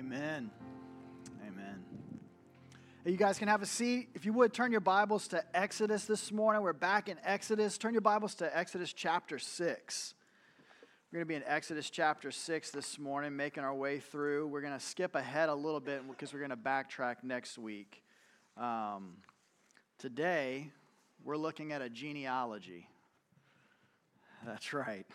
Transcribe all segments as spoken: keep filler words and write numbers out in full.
Amen. Amen. Hey, you guys can have a seat. If you would, turn your Bibles to Exodus this morning. We're back in Exodus. Turn your Bibles to Exodus chapter six. We're going to be in Exodus chapter six this morning, making our way through. We're going to skip ahead a little bit because we're going to backtrack next week. Um, today, we're looking at a genealogy. That's right.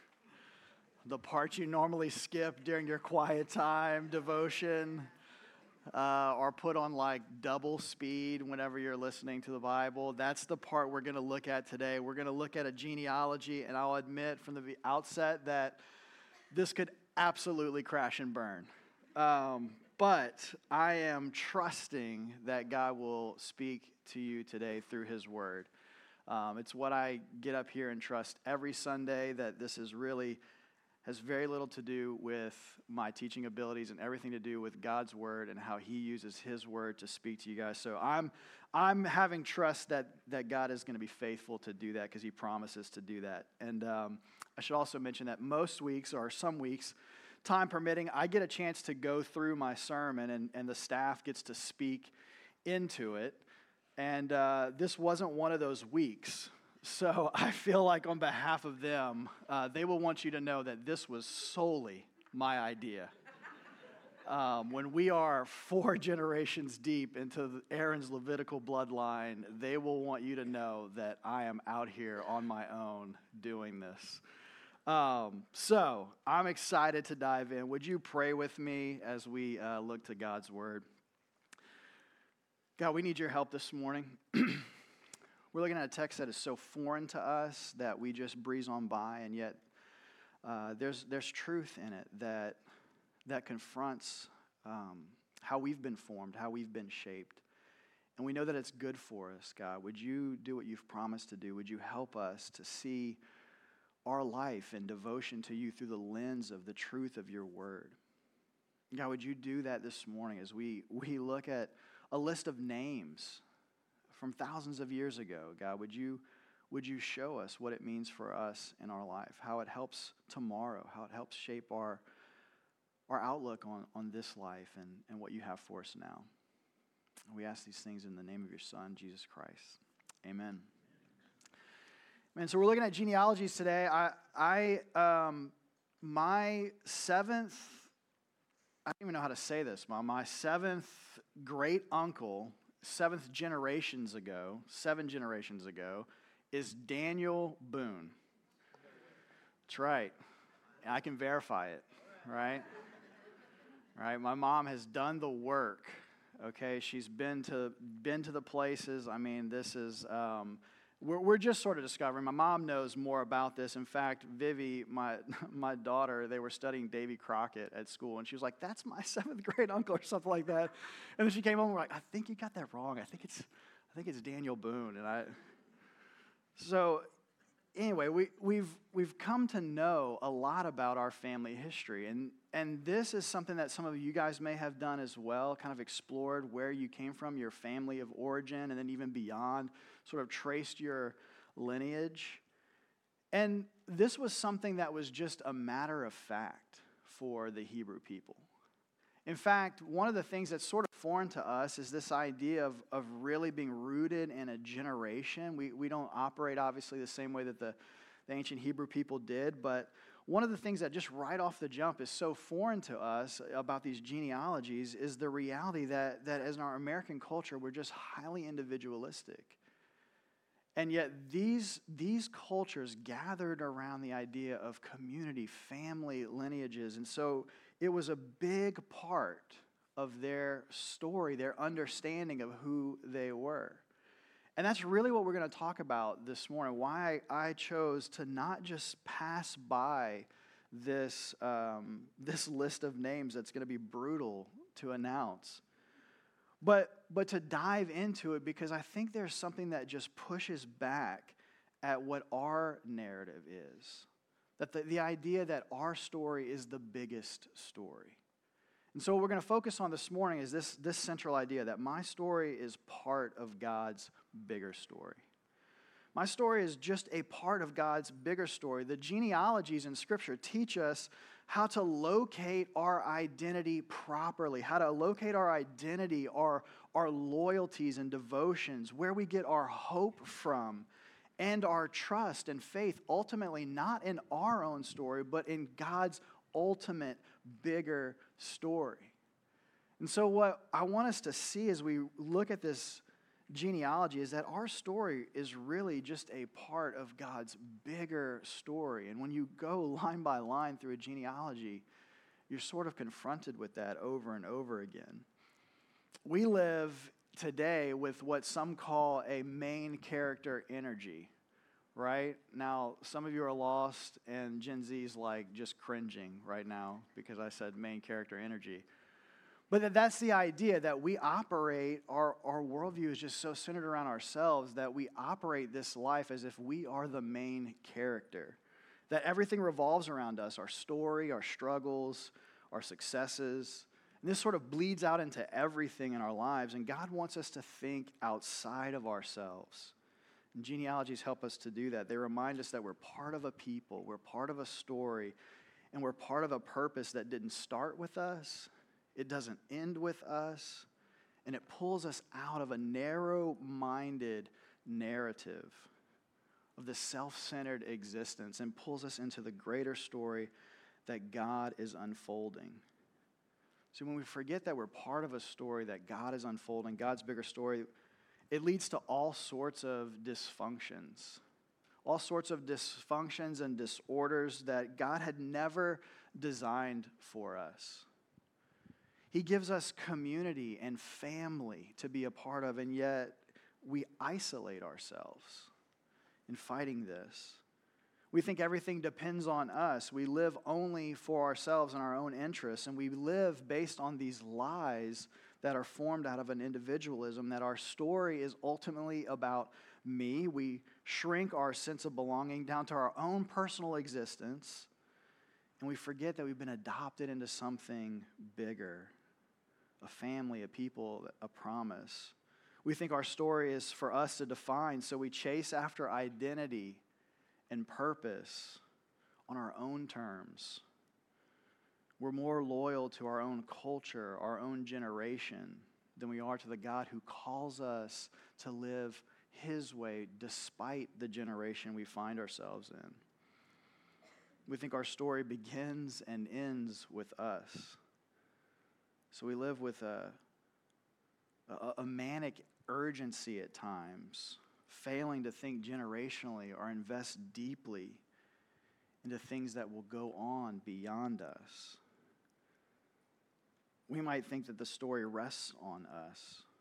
The part you normally skip during your quiet time, devotion, uh, or put on like double speed whenever you're listening to the Bible. That's the part we're going to look at today. We're going to look at a genealogy, and I'll admit from the outset that this could absolutely crash and burn. Um, but I am trusting that God will speak to you today through His Word. Um, it's what I get up here and trust every Sunday, that this is really has very little to do with my teaching abilities and everything to do with God's Word and how He uses His Word to speak to you guys. So I'm I'm having trust that, that God is going to be faithful to do that because He promises to do that. And um, I should also mention that most weeks, or some weeks, time permitting, I get a chance to go through my sermon and, and the staff gets to speak into it. And uh, this wasn't one of those weeks. So I feel like on behalf of them, uh, they will want you to know that this was solely my idea. Um, when we are four generations deep into Aaron's Levitical bloodline, they will want you to know that I am out here on my own doing this. Um, so I'm excited to dive in. Would you pray with me as we uh, look to God's Word? God, we need your help this morning. We're looking at a text that is so foreign to us that we just breeze on by, and yet uh, there's there's truth in it that that confronts um, how we've been formed, how we've been shaped. And we know that it's good for us, God. Would you do what you've promised to do? Would you help us to see our life and devotion to you through the lens of the truth of your word? God, would you do that this morning as we, we look at a list of names from thousands of years ago? God, would you would you show us what it means for us in our life, how it helps tomorrow, how it helps shape our our outlook on, on this life and, and what you have for us now. We ask these things in the name of your Son, Jesus Christ. Amen. Man, so we're looking at genealogies today. I I um my seventh, I don't even know how to say this, Mom. My seventh great uncle, seventh generations ago, seven generations ago, is Daniel Boone. That's right. I can verify it, right? Right. My mom has done the work. Okay, she's been to been to the places. I mean, this is um, we're we're just sort of discovering. My mom knows more about this. In fact, Vivi, my my daughter, they were studying Davy Crockett at school, and she was like, "That's my seventh grade uncle," or something like that. And then she came home and we're like, "I think you got that wrong. I think it's I think it's Daniel Boone." And I so anyway, we we've we've come to know a lot about our family history, and and this is something that some of you guys may have done as well, kind of explored where you came from, your family of origin, and then even beyond, sort of traced your lineage. And this was something that was just a matter of fact for the Hebrew people. In fact, one of the things that's sort of foreign to us is this idea of, of really being rooted in a generation. We we don't operate, obviously, the same way that the, the ancient Hebrew people did, but one of the things that just right off the jump is so foreign to us about these genealogies is the reality that, that as in our American culture, we're just highly individualistic. And yet these, these cultures gathered around the idea of community, family, lineages. And so it was a big part of their story, their understanding of who they were. And that's really what we're going to talk about this morning, why I chose to not just pass by this, um, this list of names that's going to be brutal to announce, but, but to dive into it, because I think there's something that just pushes back at what our narrative is. That the, the idea that our story is the biggest story. And so what we're going to focus on this morning is this, this central idea that my story is part of God's bigger story. My story is just a part of God's bigger story. The genealogies in Scripture teach us how to locate our identity properly, how to locate our identity, our, our loyalties and devotions, where we get our hope from, and our trust and faith, ultimately not in our own story, but in God's ultimate, bigger story. And so what I want us to see as we look at this genealogy is that our story is really just a part of God's bigger story. And when you go line by line through a genealogy, you're sort of confronted with that over and over again. We live today with what some call a main character energy, right? Now, some of you are lost, and Gen Z's like just cringing right now because I said main character energy. But that's the idea that we operate, our, our worldview is just so centered around ourselves that we operate this life as if we are the main character. That everything revolves around us, our story, our struggles, our successes. And this sort of bleeds out into everything in our lives. And God wants us to think outside of ourselves. And genealogies help us to do that. They remind us that we're part of a people, we're part of a story, and we're part of a purpose that didn't start with us. It doesn't end with us, and it pulls us out of a narrow-minded narrative of the self-centered existence and pulls us into the greater story that God is unfolding. So when we forget that we're part of a story that God is unfolding, God's bigger story, it leads to all sorts of dysfunctions, all sorts of dysfunctions and disorders that God had never designed for us. He gives us community and family to be a part of, and yet we isolate ourselves in fighting this. We think everything depends on us. We live only for ourselves and our own interests, and we live based on these lies that are formed out of an individualism, that our story is ultimately about me. We shrink our sense of belonging down to our own personal existence, and we forget that we've been adopted into something bigger. A family, a people, a promise. We think our story is for us to define, so we chase after identity and purpose on our own terms. We're more loyal to our own culture, our own generation, than we are to the God who calls us to live His way despite the generation we find ourselves in. We think our story begins and ends with us. So we live with a, a, a manic urgency at times, failing to think generationally or invest deeply into things that will go on beyond us. We might think that the story rests on us.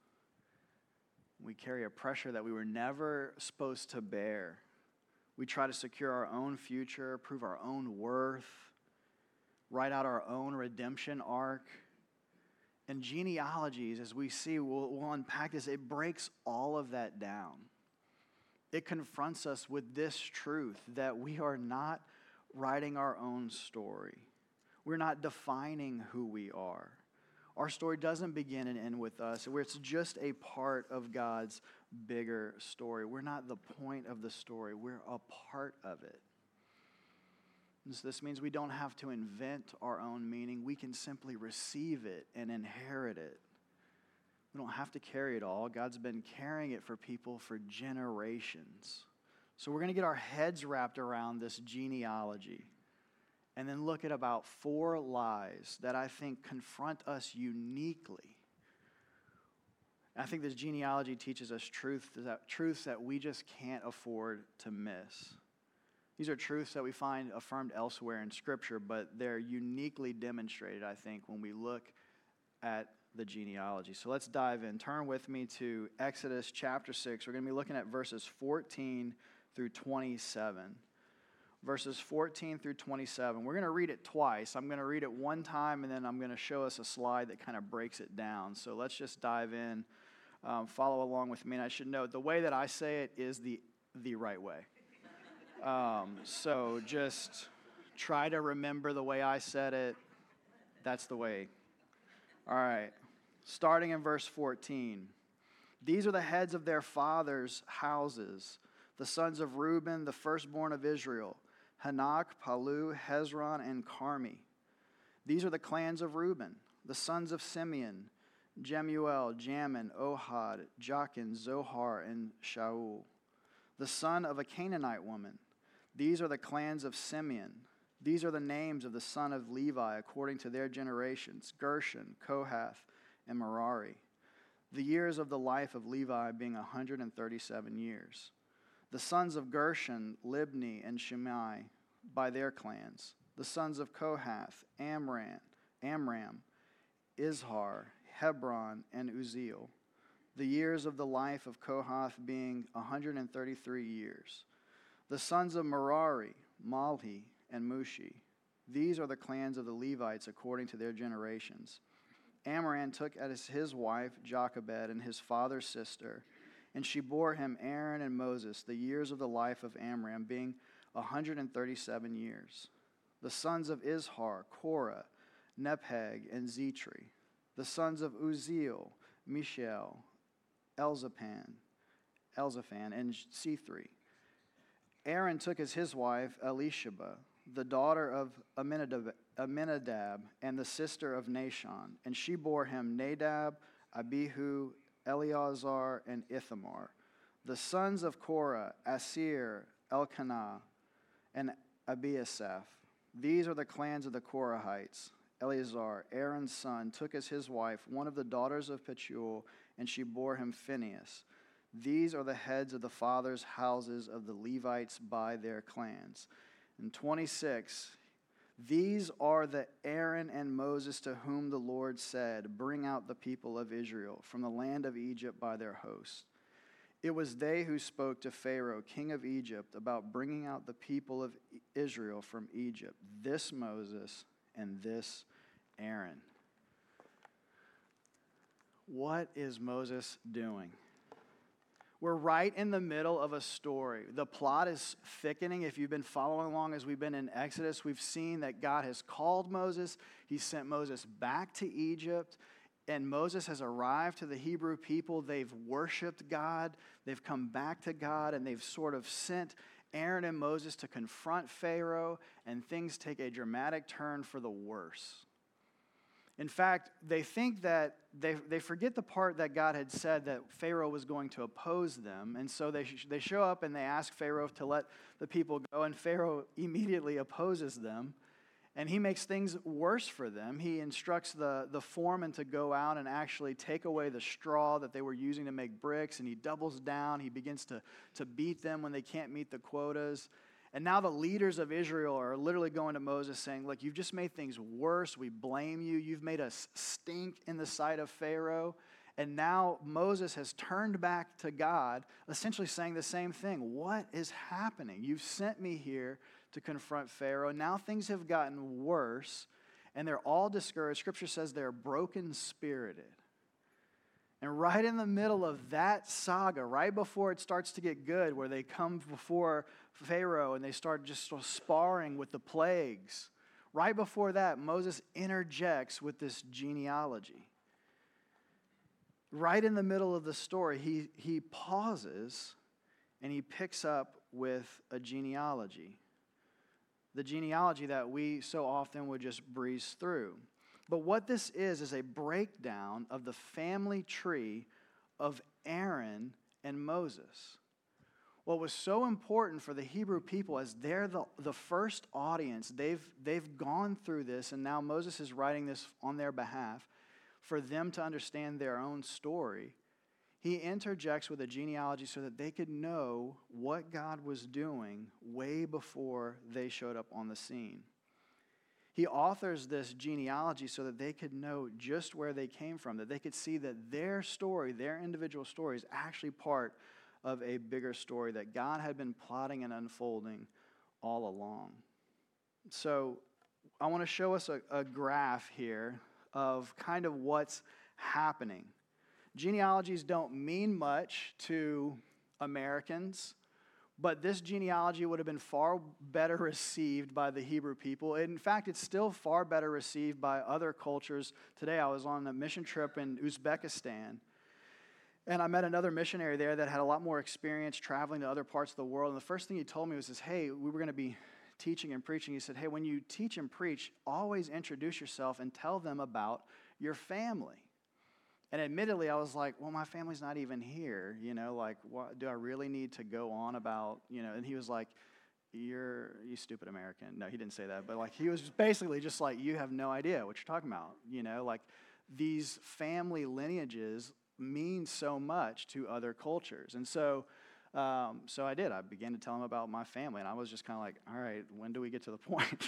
We carry a pressure that we were never supposed to bear. We try to secure our own future, prove our own worth, write out our own redemption arc. And genealogies, as we see, we'll, we'll unpack this, it breaks all of that down. It confronts us with this truth that we are not writing our own story. We're not defining who we are. Our story doesn't begin and end with us, where it's just a part of God's bigger story. We're not the point of the story. We're a part of it. And so this means we don't have to invent our own meaning. We can simply receive it and inherit it. We don't have to carry it all. God's been carrying it for people for generations. So we're going to get our heads wrapped around this genealogy and then look at about four lies that I think confront us uniquely. I think this genealogy teaches us truth, that, truths that we just can't afford to miss. These are truths that we find affirmed elsewhere in Scripture, but they're uniquely demonstrated, I think, when we look at the genealogy. So let's dive in. Turn with me to Exodus chapter six. We're going to be looking at verses fourteen through twenty-seven. Verses fourteen through twenty-seven. We're going to read it twice. I'm going to read it one time, and then I'm going to show us a slide that kind of breaks it down. So let's just dive in. Um, follow along with me. And I should note, the way that I say it is the, the right way. Um, so just try to remember the way I said it. That's the way. All right. Starting in verse fourteen. These are the heads of their fathers' houses, the sons of Reuben, the firstborn of Israel, Hanok, Palu, Hezron, and Carmi. These are the clans of Reuben, the sons of Simeon, Jemuel, Jamin, Ohad, Jachin, Zohar, and Shaul, the son of a Canaanite woman. These are the clans of Simeon. These are the names of the son of Levi according to their generations, Gershon, Kohath, and Merari. The years of the life of Levi being one hundred thirty-seven years. The sons of Gershon, Libni, and Shimei by their clans. The sons of Kohath, Amram, Amram, Izhar, Hebron, and Uzziel. The years of the life of Kohath being one hundred thirty-three years. The sons of Merari, Malhi, and Mushi. These are the clans of the Levites according to their generations. Amram took as his wife Jochebed and his father's sister, and she bore him Aaron and Moses, the years of the life of Amram being one hundred thirty-seven years. The sons of Izhar, Korah, Nepheg, and Zetri. The sons of Uzziel, Mishael, Elzaphan, Elzaphan, and Sethri. Aaron took as his wife Elisheba, the daughter of Aminadab, Aminadab and the sister of Nashon, and she bore him Nadab, Abihu, Eleazar, and Ithamar. The sons of Korah, Asir, Elkanah, and Abiasaph. These are the clans of the Korahites. Eleazar, Aaron's son, took as his wife one of the daughters of Petuel, and she bore him Phinehas. These are the heads of the fathers' houses of the Levites by their clans. And twenty-six, these are the Aaron and Moses to whom the Lord said, bring out the people of Israel from the land of Egypt by their hosts. It was they who spoke to Pharaoh, king of Egypt, about bringing out the people of Israel from Egypt, this Moses and this Aaron. What is Moses doing? We're right in the middle of a story. The plot is thickening. If you've been following along as we've been in Exodus, we've seen that God has called Moses. He sent Moses back to Egypt, and Moses has arrived to the Hebrew people. They've worshiped God. They've come back to God, and they've sort of sent Aaron and Moses to confront Pharaoh, and things take a dramatic turn for the worse. In fact, they think that they they forget the part that God had said that Pharaoh was going to oppose them. And so they sh- they show up and they ask Pharaoh to let the people go. And Pharaoh immediately opposes them. And he makes things worse for them. He instructs the, the foreman to go out and actually take away the straw that they were using to make bricks. And he doubles down. He begins to, to beat them when they can't meet the quotas. And now the leaders of Israel are literally going to Moses saying, look, you've just made things worse. We blame you. You've made us stink in the sight of Pharaoh. And now Moses has turned back to God, essentially saying the same thing. What is happening? You've sent me here to confront Pharaoh. Now things have gotten worse, and they're all discouraged. Scripture says they're broken-spirited. And right in the middle of that saga, right before it starts to get good, where they come before Pharaoh and they start just sort of sparring with the plagues, right before that, Moses interjects with this genealogy. Right in the middle of the story, he, he pauses and he picks up with a genealogy. The genealogy that we so often would just breeze through. But what this is, is a breakdown of the family tree of Aaron and Moses. What was so important for the Hebrew people, as they're the, the first audience, they've, they've gone through this, and now Moses is writing this on their behalf, for them to understand their own story. He interjects with a genealogy so that they could know what God was doing way before they showed up on the scene. He authors this genealogy so that they could know just where they came from, that they could see that their story, their individual story, is actually part of a bigger story that God had been plotting and unfolding all along. So I want to show us a, a graph here of kind of what's happening. Genealogies don't mean much to Americans, but this genealogy would have been far better received by the Hebrew people. In fact, it's still far better received by other cultures. Today I was on a mission trip in Uzbekistan, and I met another missionary there that had a lot more experience traveling to other parts of the world. And the first thing he told me was this, hey, we were going to be teaching and preaching, he said, hey, when you teach and preach, always introduce yourself and tell them about your family. And admittedly, I was like, well, my family's not even here. You know, like, what, do I really need to go on about, you know? And he was like, you're, you stupid American. No, he didn't say that. But, like, he was basically just like, you have no idea what you're talking about. You know, like, these family lineages mean so much to other cultures. And so, um, so I did. I began to tell him about my family. And I was just kind of like, all right, when do we get to the point?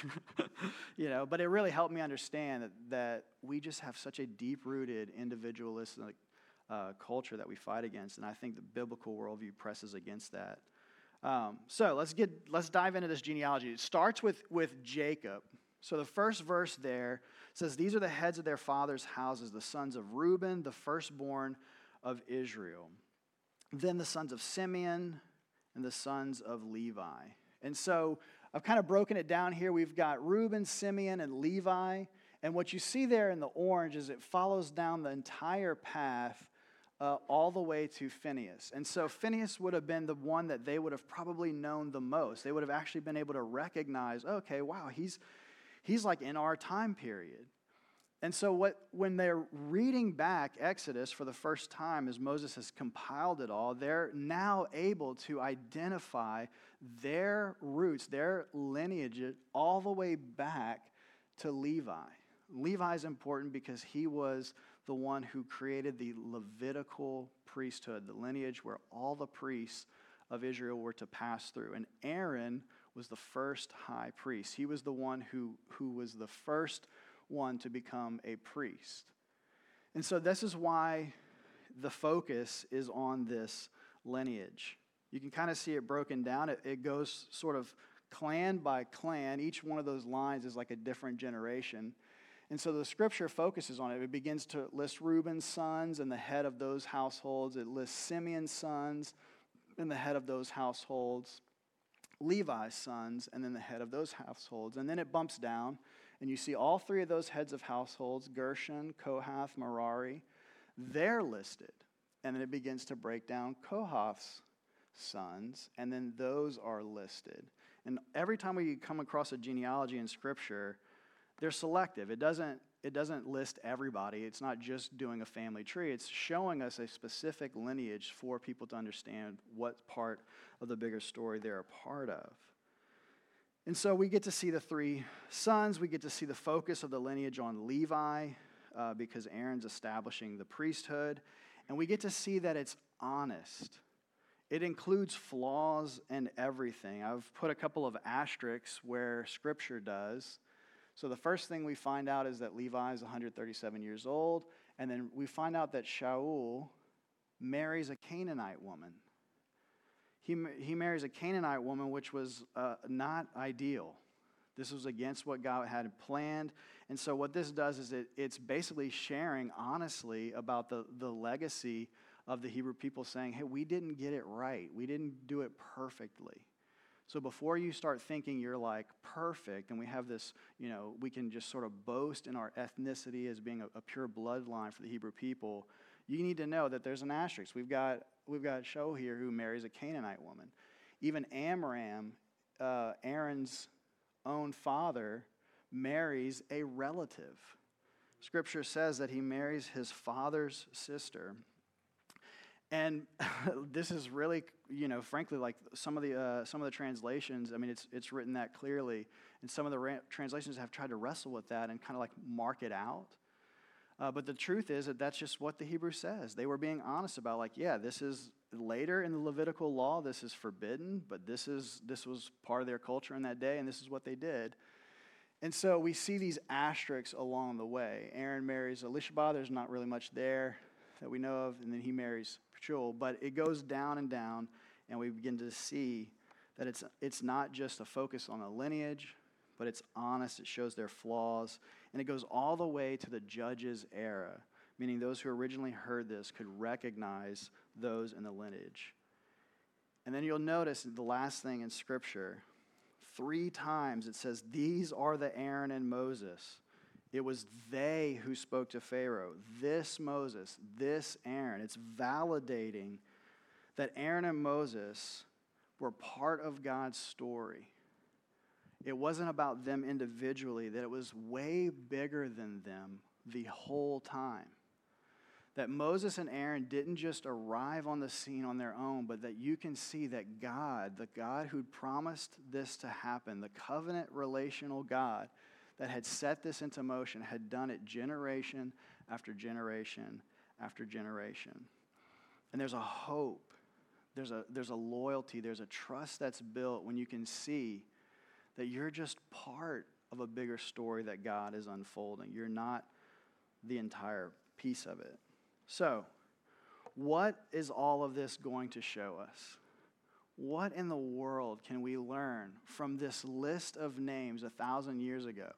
You know, but it really helped me understand that, that we just have such a deep-rooted individualistic uh, culture that we fight against. And I think the biblical worldview presses against that. Um, so let's get let's dive into this genealogy. It starts with, with Jacob. So the first verse there says, these are the heads of their fathers' houses, the sons of Reuben, the firstborn of Israel. Then the sons of Simeon and the sons of Levi. And so I've kind of broken it down here. We've got Reuben, Simeon, and Levi. And what you see there in the orange is it follows down the entire path uh, all the way to Phinehas. And so Phinehas would have been the one that they would have probably known the most. They would have actually been able to recognize, okay, wow, he's he's like in our time period. And so what when they're reading back Exodus for the first time as Moses has compiled it all, they're now able to identify their roots, their lineage, all the way back to Levi. Levi is important because he was the one who created the Levitical priesthood, the lineage where all the priests of Israel were to pass through. And Aaron was the first high priest. He was the one who, who was the first one to become a priest. And so this is why the focus is on this lineage. You can kind of see it broken down. It, it goes sort of clan by clan. Each one of those lines is like a different generation. And so the scripture focuses on it. It begins to list Reuben's sons and the head of those households. It lists Simeon's sons and the head of those households. Levi's sons and then the head of those households. And then it bumps down. And you see all three of those heads of households, Gershon, Kohath, Merari, they're listed. And then it begins to break down Kohath's sons, and then those are listed. And every time we come across a genealogy in Scripture, they're selective. It doesn't, it doesn't list everybody. It's not just doing a family tree. It's showing us a specific lineage for people to understand what part of the bigger story they're a part of. And so we get to see the three sons. We get to see the focus of the lineage on Levi uh, because Aaron's establishing the priesthood. And we get to see that it's honest. It includes flaws and everything. I've put a couple of asterisks where Scripture does. So the first thing we find out is that Levi is one hundred thirty-seven years old. And then we find out that Shaul marries a Canaanite woman. He, he marries a Canaanite woman, which was uh, not ideal. This was against what God had planned. And so what this does is it, it's basically sharing honestly about the, the legacy of the Hebrew people saying, hey, we didn't get it right. We didn't do it perfectly. So before you start thinking you're like perfect, and we have this, you know, we can just sort of boast in our ethnicity as being a, a pure bloodline for the Hebrew people, you need to know that there's an asterisk. We've got we've got Shaul here who marries a Canaanite woman. Even Amram, uh, Aaron's own father, marries a relative. Scripture says that he marries his father's sister. And this is really, you know, frankly, like some of the uh, some of the translations. I mean, it's it's written that clearly, and some of the ra- translations have tried to wrestle with that and kind of like mark it out. Uh, but the truth is that that's just what the Hebrew says. They were being honest about, like, yeah, this is later in the Levitical law. This is forbidden, but this is this was part of their culture in that day, and this is what they did. And so we see these asterisks along the way. Aaron marries Elisheba. There's not really much there that we know of, and then he marries Shaul. But it goes down and down, and we begin to see that it's it's not just a focus on a lineage, but it's honest. It shows their flaws, and it goes all the way to the Judges era, meaning those who originally heard this could recognize those in the lineage. And then you'll notice the last thing in Scripture, three times it says, these are the Aaron and Moses. It was they who spoke to Pharaoh. This Moses, this Aaron. It's validating that Aaron and Moses were part of God's story. It wasn't about them individually, that it was way bigger than them the whole time. That Moses and Aaron didn't just arrive on the scene on their own, but that you can see that God, the God who'd promised this to happen, the covenant relational God that had set this into motion, had done it generation after generation after generation. And there's a hope, there's a, there's a loyalty, there's a trust that's built when you can see that you're just part of a bigger story that God is unfolding. You're not the entire piece of it. So, what is all of this going to show us? What in the world can we learn from this list of names a thousand years ago?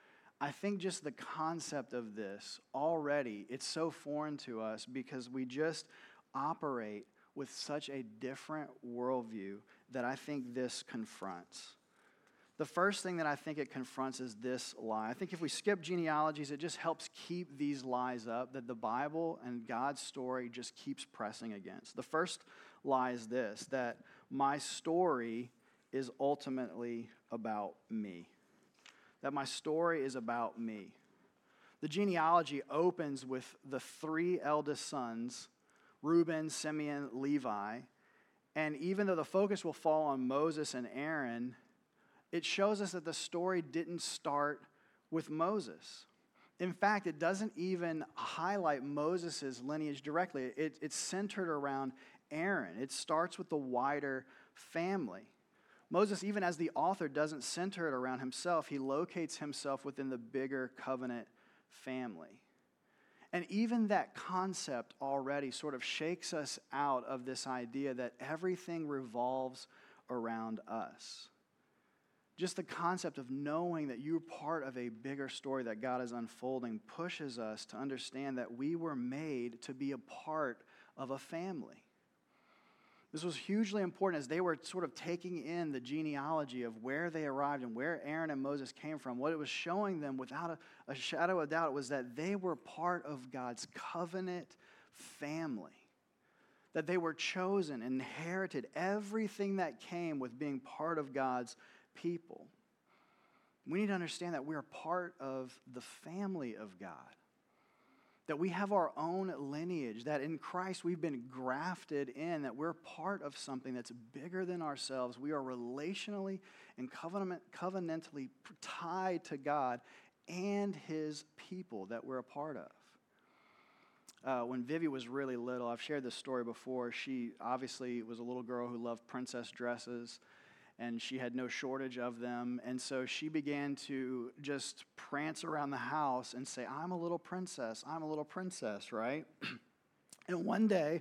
I think just the concept of this already, it's so foreign to us because we just operate with such a different worldview that I think this confronts. The first thing that I think it confronts is this lie. I think if we skip genealogies, it just helps keep these lies up that the Bible and God's story just keeps pressing against. The first lie is this, that my story is ultimately about me. That my story is about me. The genealogy opens with the three eldest sons, Reuben, Simeon, Levi, and even though the focus will fall on Moses and Aaron, it shows us that the story didn't start with Moses. In fact, it doesn't even highlight Moses' lineage directly. It, it's centered around Aaron. It starts with the wider family. Moses, even as the author, doesn't center it around himself. He locates himself within the bigger covenant family. And even that concept already sort of shakes us out of this idea that everything revolves around us. Just the concept of knowing that you're part of a bigger story that God is unfolding pushes us to understand that we were made to be a part of a family. This was hugely important as they were sort of taking in the genealogy of where they arrived and where Aaron and Moses came from. What it was showing them without a, a shadow of doubt was that they were part of God's covenant family. That they were chosen, inherited everything that came with being part of God's people. We need to understand that we are part of the family of God. That we have our own lineage, that in Christ we've been grafted in, that we're part of something that's bigger than ourselves. We are relationally and covenant, covenantally tied to God and His people that we're a part of. Uh, when Vivi was really little, I've shared this story before, she obviously was a little girl who loved princess dresses, and she had no shortage of them. And so she began to just prance around the house and say, I'm a little princess, I'm a little princess, right? And one day,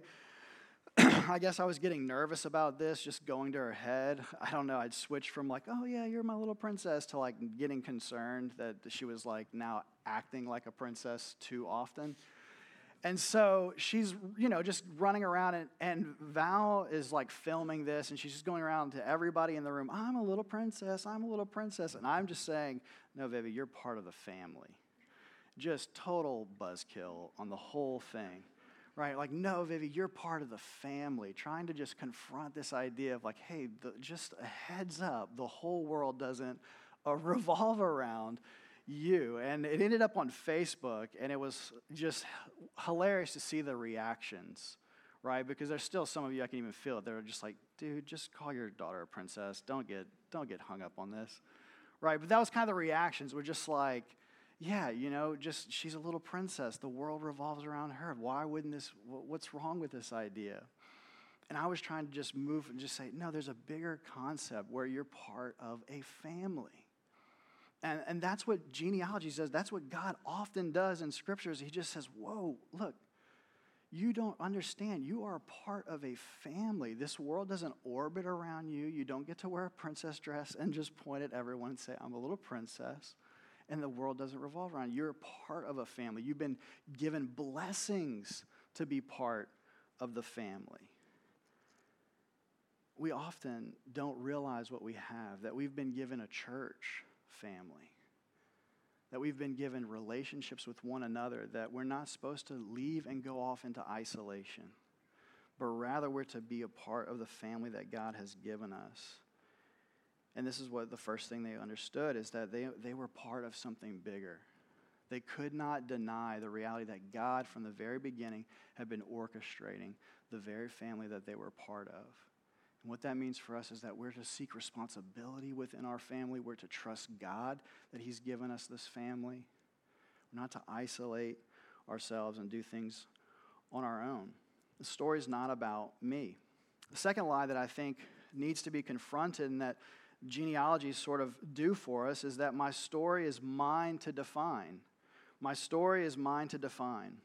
I guess I was getting nervous about this, just going to her head. I don't know, I'd switch from like, oh yeah, you're my little princess, to like getting concerned that she was like now acting like a princess too often. And so she's, you know, just running around, and, and Val is like filming this, and she's just going around to everybody in the room, I'm a little princess, I'm a little princess. And I'm just saying, no, Vivi, you're part of the family. Just total buzzkill on the whole thing, right? Like, no, Vivi, you're part of the family. Trying to just confront this idea of like, hey, the, just a heads up, the whole world doesn't uh, revolve around you. And it ended up on Facebook, and it was just hilarious to see the reactions, right? Because there's still some of you, I can even feel it. They're just like, dude, just call your daughter a princess. Don't get don't get hung up on this, right? But that was kind of the reactions. Were just like, yeah, you know, just she's a little princess. The world revolves around her. Why wouldn't this? What's wrong with this idea? And I was trying to just move and just say, no, there's a bigger concept where you're part of a family. And, and that's what genealogy says. That's what God often does in scriptures. He just says, whoa, look, you don't understand. You are a part of a family. This world doesn't orbit around you. You don't get to wear a princess dress and just point at everyone and say, I'm a little princess. And the world doesn't revolve around you. You're a part of a family. You've been given blessings to be part of the family. We often don't realize what we have, that we've been given a church family, that we've been given relationships with one another, that we're not supposed to leave and go off into isolation, but rather we're to be a part of the family that God has given us. And this is what the first thing they understood, is that they, they were part of something bigger. They could not deny the reality that God, from the very beginning, had been orchestrating the very family that they were part of. And what that means for us is that we're to seek responsibility within our family. We're to trust God that he's given us this family. We're not to isolate ourselves and do things on our own. The story is not about me. The second lie that I think needs to be confronted, and that genealogies sort of do for us, is that my story is mine to define. My story is mine to define.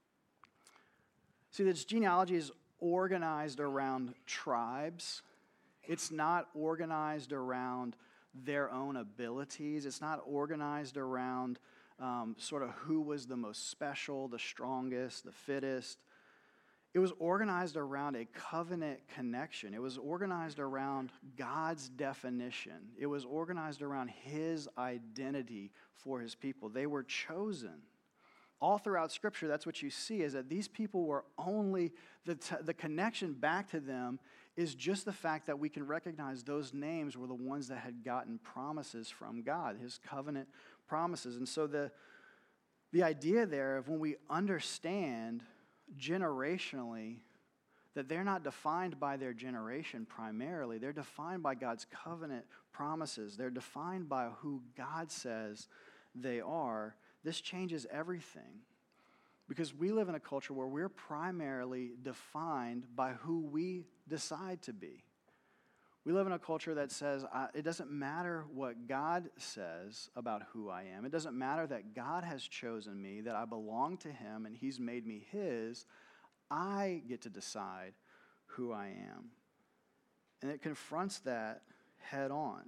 See, this genealogy is organized around tribes. It's not organized around their own abilities. It's not organized around um, sort of who was the most special, the strongest, the fittest. It was organized around a covenant connection. It was organized around God's definition. It was organized around his identity for his people. They were chosen. All throughout Scripture, that's what you see, is that these people were only, the, t- the connection back to them is just the fact that we can recognize those names were the ones that had gotten promises from God, his covenant promises. And so the, the idea there of when we understand generationally that they're not defined by their generation primarily, they're defined by God's covenant promises. They're defined by who God says they are. This changes everything, because we live in a culture where we're primarily defined by who we decide to be. We live in a culture that says uh, it doesn't matter what God says about who I am. It doesn't matter that God has chosen me, that I belong to him, and he's made me his. I get to decide who I am. And it confronts that head on.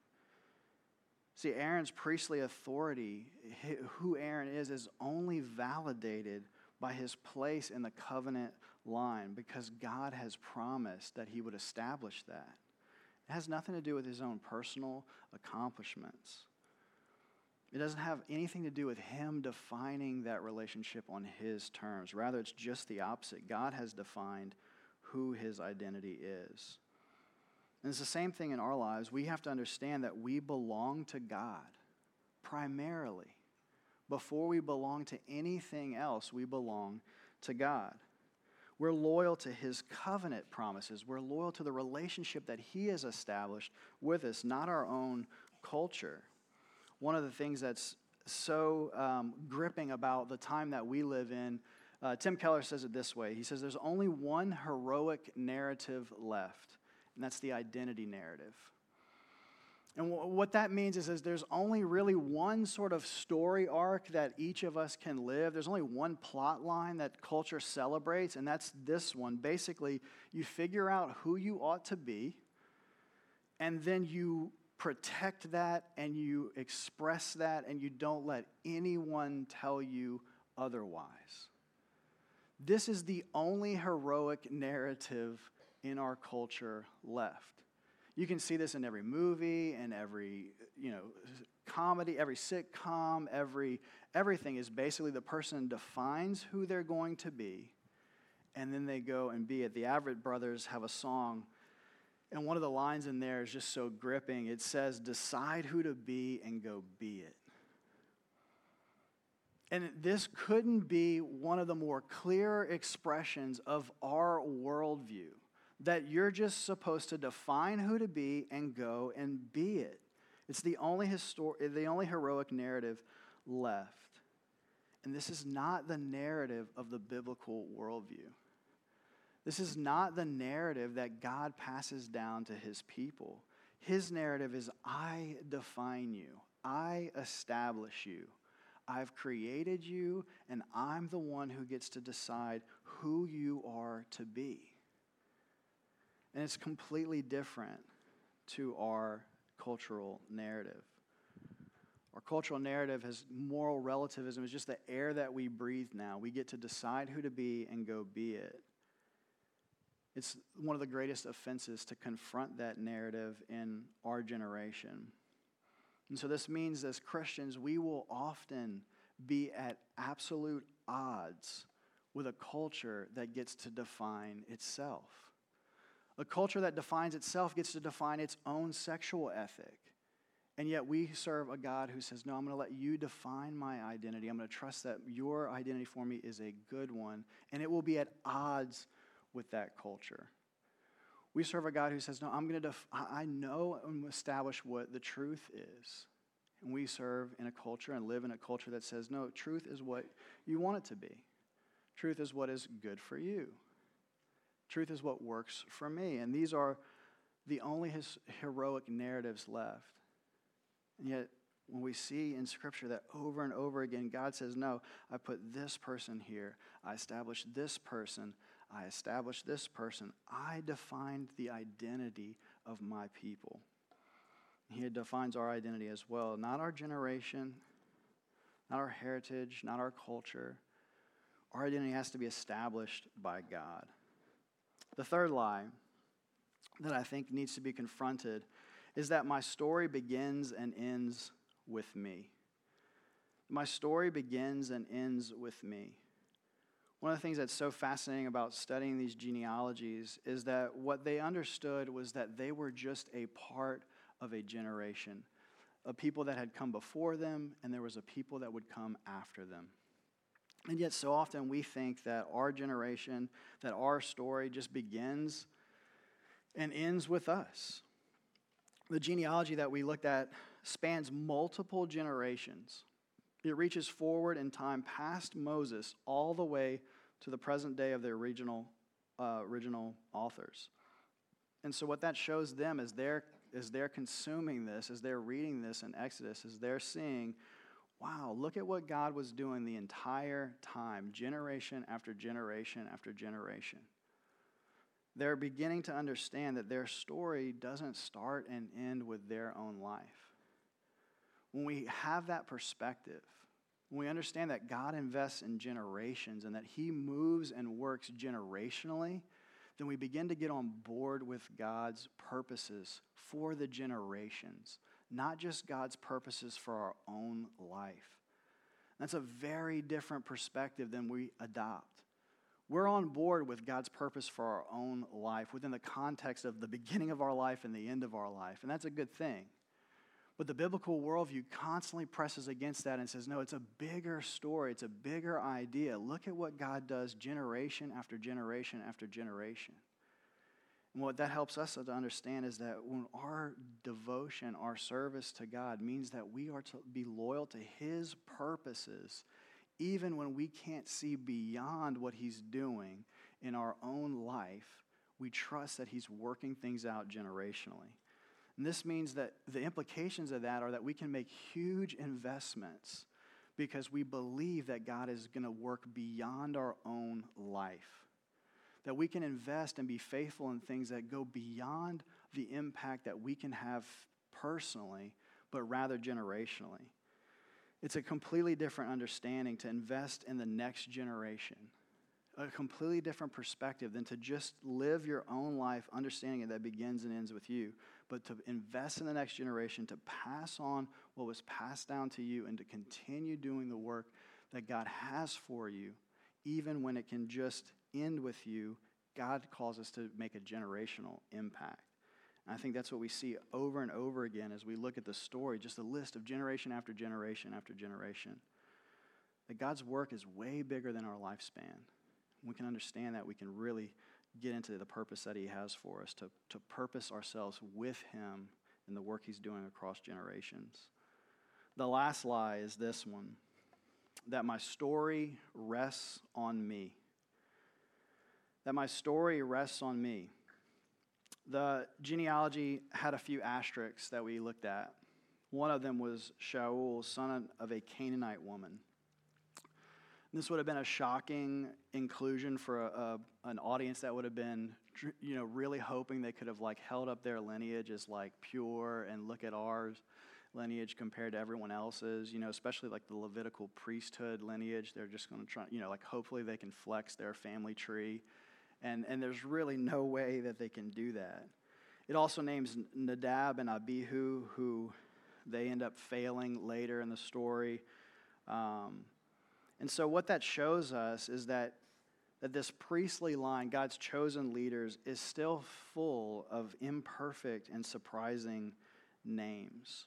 See, Aaron's priestly authority, who Aaron is, is only validated by his place in the covenant line, because God has promised that he would establish that. It has nothing to do with his own personal accomplishments. It doesn't have anything to do with him defining that relationship on his terms. Rather, it's just the opposite. God has defined who his identity is. And it's the same thing in our lives. We have to understand that we belong to God primarily. Before we belong to anything else, we belong to God. We're loyal to his covenant promises. We're loyal to the relationship that he has established with us, not our own culture. One of the things that's so um, gripping about the time that we live in, uh, Tim Keller says it this way. He says there's only one heroic narrative left, and that's the identity narrative. And w- what that means is, is there's only really one sort of story arc that each of us can live. There's only one plot line that culture celebrates, and that's this one. Basically, you figure out who you ought to be, and then you protect that, and you express that, and you don't let anyone tell you otherwise. This is the only heroic narrative in our culture left. You can see this in every movie and every, you know, comedy, every sitcom, every everything is basically the person defines who they're going to be, and then they go and be it. The Avett Brothers have a song, and one of the lines in there is just so gripping. It says, "Decide who to be and go be it." And this couldn't be one of the more clear expressions of our worldview, that you're just supposed to define who to be and go and be it. It's the only histor- the only heroic narrative left. And this is not the narrative of the biblical worldview. This is not the narrative that God passes down to his people. His narrative is, I define you. I establish you. I've created you, and I'm the one who gets to decide who you are to be. And it's completely different to our cultural narrative. Our cultural narrative has moral relativism. It's just the air that we breathe now. We get to decide who to be and go be it. It's one of the greatest offenses to confront that narrative in our generation. And so this means as Christians, we will often be at absolute odds with a culture that gets to define itself. A culture that defines itself gets to define its own sexual ethic. And yet we serve a God who says, no, I'm going to let you define my identity. I'm going to trust that your identity for me is a good one, and it will be at odds with that culture. We serve a God who says, no, I'm going to, def- I know and establish what the truth is. And we serve in a culture and live in a culture that says, no, truth is what you want it to be. Truth is what is good for you. Truth is what works for me. And these are the only his heroic narratives left. And yet, when we see in Scripture that over and over again, God says, no, I put this person here. I established this person. I established this person. I defined the identity of my people. He defines our identity as well. Not our generation, not our heritage, not our culture. Our identity has to be established by God. The third lie that I think needs to be confronted is that my story begins and ends with me. My story begins and ends with me. One of the things that's so fascinating about studying these genealogies is that what they understood was that they were just a part of a generation, a people that had come before them, and there was a people that would come after them. And yet so often we think that our generation, that our story just begins and ends with us. The genealogy that we looked at spans multiple generations. It reaches forward in time past Moses all the way to the present day of the original, uh, original authors. And so what that shows them is they're, as they're consuming this, as they're reading this in Exodus, as they're seeing, wow, look at what God was doing the entire time, generation after generation after generation. They're beginning to understand that their story doesn't start and end with their own life. When we have that perspective, when we understand that God invests in generations and that he moves and works generationally, then we begin to get on board with God's purposes for the generations, not just God's purposes for our own life. That's a very different perspective than we adopt. We're on board with God's purpose for our own life within the context of the beginning of our life and the end of our life, and that's a good thing. But the biblical worldview constantly presses against that and says, no, it's a bigger story, it's a bigger idea. Look at what God does generation after generation after generation. And what that helps us to understand is that when our devotion, our service to God means that we are to be loyal to his purposes, even when we can't see beyond what he's doing in our own life, we trust that he's working things out generationally. And this means that the implications of that are that we can make huge investments because we believe that God is going to work beyond our own life. That we can invest and be faithful in things that go beyond the impact that we can have personally, but rather generationally. It's a completely different understanding to invest in the next generation. A completely different perspective than to just live your own life understanding it that begins and ends with you, but to invest in the next generation, to pass on what was passed down to you and to continue doing the work that God has for you, even when it can just end with you. God calls us to make a generational impact. And I think that's what we see over and over again as we look at the story, just a list of generation after generation after generation. That God's work is way bigger than our lifespan. We can understand that. We can really get into the purpose that he has for us, to, to purpose ourselves with him in the work he's doing across generations. The last lie is this one, that my story rests on me. That my story rests on me. The genealogy had a few asterisks that we looked at. One of them was Shaul, son of a Canaanite woman. This would have been a shocking inclusion for a, a, an audience that would have been, you know, really hoping they could have like held up their lineage as like pure and look at ours lineage compared to everyone else's, you know, especially like the Levitical priesthood lineage. They're just going to try, you know, like hopefully they can flex their family tree. And, and there's really no way that they can do that. It also names Nadab and Abihu, who they end up failing later in the story. Um, and so what that shows us is that, that this priestly line, God's chosen leaders, is still full of imperfect and surprising names.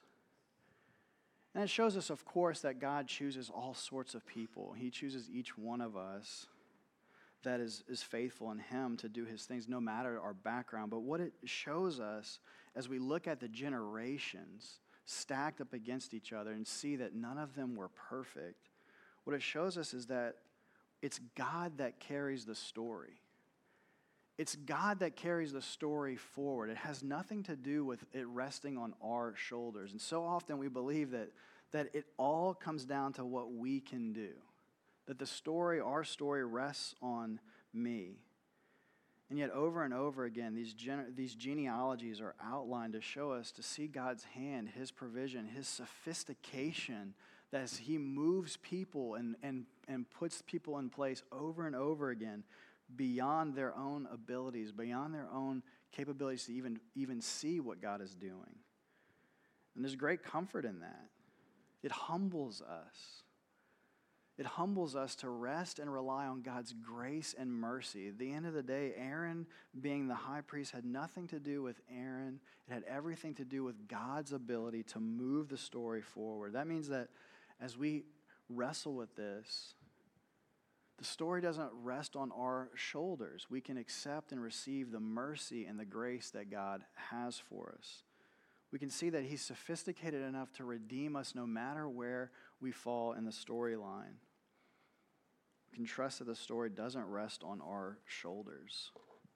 And it shows us, of course, that God chooses all sorts of people. He chooses each one of us that is, is faithful in him to do his things, no matter our background. But what it shows us as we look at the generations stacked up against each other and see that none of them were perfect, what it shows us is that it's God that carries the story. It's God that carries the story forward. It has nothing to do with it resting on our shoulders. And so often we believe that, that it all comes down to what we can do. That the story, our story, rests on me. And yet over and over again, these, gene- these genealogies are outlined to show us, to see God's hand, his provision, his sophistication, that as he moves people and, and, and puts people in place over and over again beyond their own abilities, beyond their own capabilities to even, even see what God is doing. And there's great comfort in that. It humbles us. It humbles us to rest and rely on God's grace and mercy. At the end of the day, Aaron being the high priest had nothing to do with Aaron. It had everything to do with God's ability to move the story forward. That means that as we wrestle with this, the story doesn't rest on our shoulders. We can accept and receive the mercy and the grace that God has for us. We can see that he's sophisticated enough to redeem us no matter where we fall in the storyline. We can trust that the story doesn't rest on our shoulders.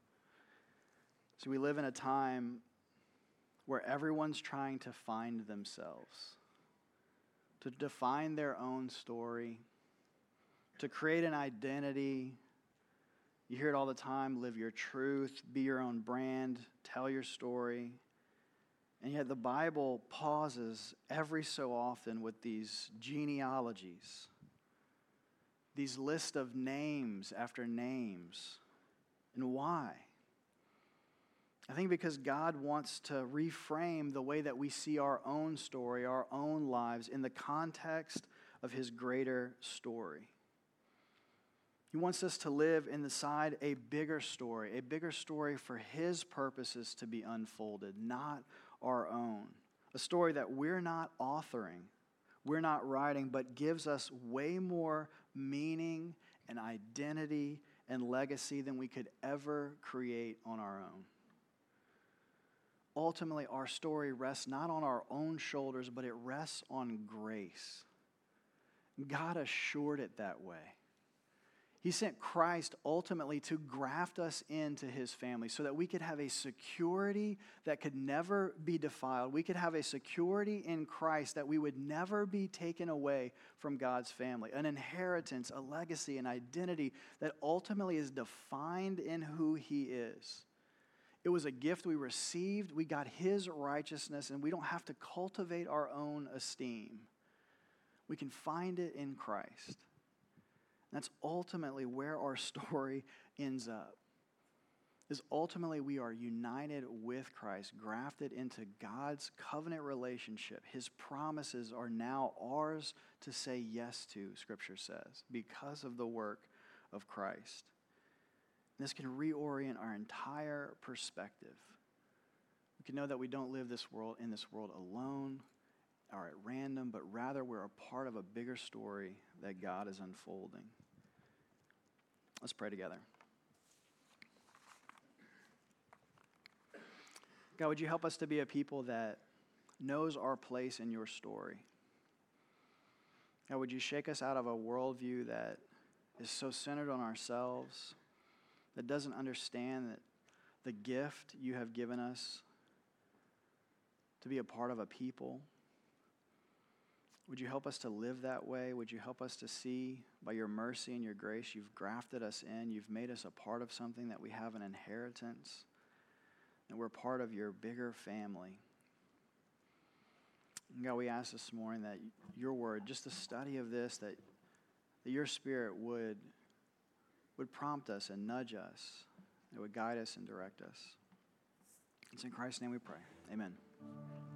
So we live in a time where everyone's trying to find themselves, to define their own story, to create an identity. You hear it all the time: live your truth, be your own brand, tell your story. And yet the Bible pauses every so often with these genealogies, these lists of names after names. And why? I think because God wants to reframe the way that we see our own story, our own lives, in the context of his greater story. He wants us to live inside a bigger story, a bigger story for his purposes to be unfolded, not our own. A story that we're not authoring, we're not writing, but gives us way more meaning and identity and legacy than we could ever create on our own. Ultimately, our story rests not on our own shoulders, but it rests on grace. God assured it that way. He sent Christ ultimately to graft us into his family so that we could have a security that could never be defiled. We could have a security in Christ that we would never be taken away from God's family. An inheritance, a legacy, an identity that ultimately is defined in who he is. It was a gift we received. We got his righteousness, and we don't have to cultivate our own esteem. We can find it in Christ. That's ultimately where our story ends up. Is ultimately we are united with Christ, grafted into God's covenant relationship. His promises are now ours to say yes to, Scripture says, because of the work of Christ. And this can reorient our entire perspective. We can know that we don't live this world in this world alone or at random, but rather we're a part of a bigger story that God is unfolding. Let's pray together. God, would you help us to be a people that knows our place in your story? God, would you shake us out of a worldview that is so centered on ourselves, that doesn't understand that the gift you have given us to be a part of a people? Would you help us to live that way? Would you help us to see by your mercy and your grace, you've grafted us in, you've made us a part of something, that we have an inheritance, and we're part of your bigger family. And God, we ask this morning that your word, just the study of this, that, that your Spirit would, would prompt us and nudge us, it would guide us and direct us. It's in Christ's name we pray. Amen.